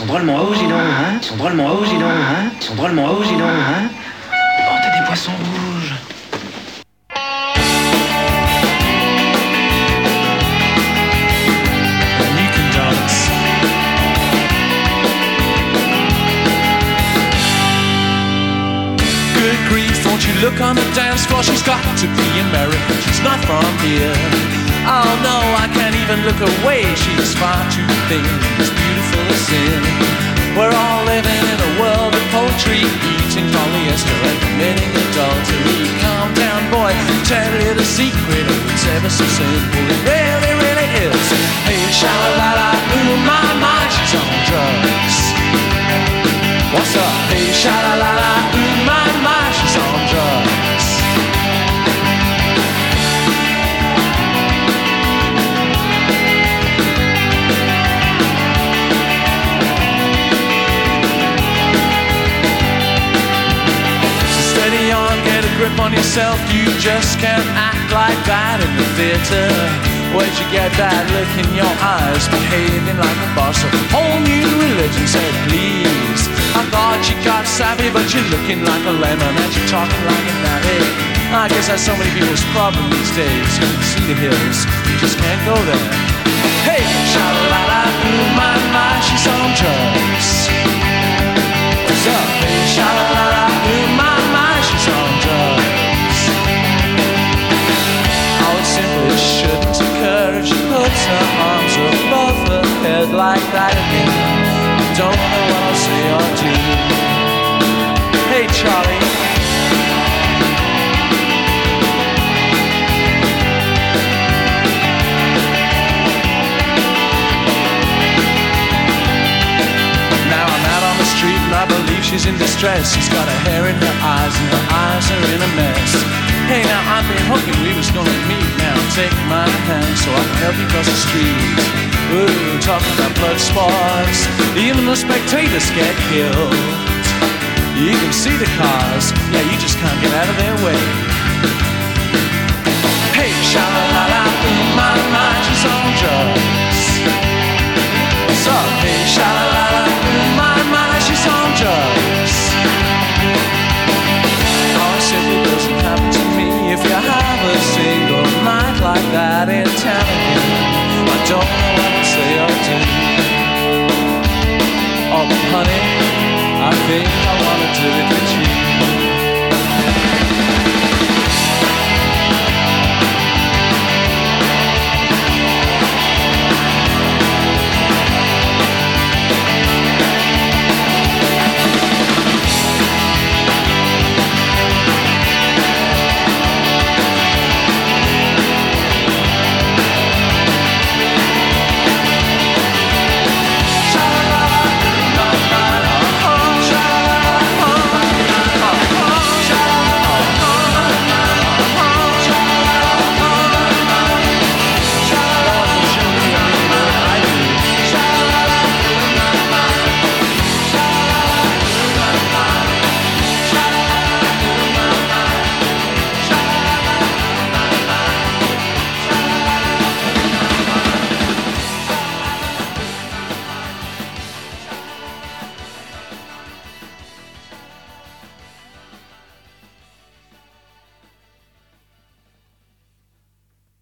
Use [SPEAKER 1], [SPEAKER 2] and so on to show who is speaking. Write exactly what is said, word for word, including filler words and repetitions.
[SPEAKER 1] sont drôlement hauts, dis donc, hein. Ils sont drôlement hauts, dis donc, hein. Ils sont drôlement hauts, dis donc, hein. Oh, t'as des poissons rouges.
[SPEAKER 2] And you can dance. Good grief, won't you look on the dance floor? She's got to be American, she's not from here. Oh no, I can't even look away. She's far too thin, as beautiful as sin. We're all living in a world of poetry, eating polyester and committing adultery. Calm down, boy, tell you the secret. Oh, it's ever so simple, it really, really is. Hey, sha-la-la-la, ooh, my, my, she's on drugs. What's up? Hey, sha-la-la-la, ooh, my, my, she's on drugs. Grip on yourself, you just can't act like that in the theater. Where'd you get that look in your eyes, behaving like a boss of a whole new religion? Said please, I thought you got savvy, but you're looking like a lemon and you're talking like a navvy. I guess that's so many people's problem these days. You can see the hills, you just can't go there. Hey, sha-la-la-la, ooh, my, my, she's on drugs. What's up? Hey, sha-la-la-la, ooh, my, my, she's on drugs. Oh, it simply shouldn't occur if she puts her arms above her head like that again. I don't know what I'll say or do. Hey, Charlie. I believe she's in distress. She's got her hair in her eyes and her eyes are in a mess. Hey, now I've been hoping we was gonna meet. Now take my hand so I can help you cross the street. Ooh, talking about blood sports, even the spectators get killed. You can see the cars, yeah, you just can't get out of their way. Hey, sha-la-la-la, ooh, my, my, she's on drugs. What's up? Hey, sha-la-la-la, ooh, my, my, she's on drugs. Oh, it simply doesn't happen to me. If you have a single night like that in town again, I don't know what to say or do.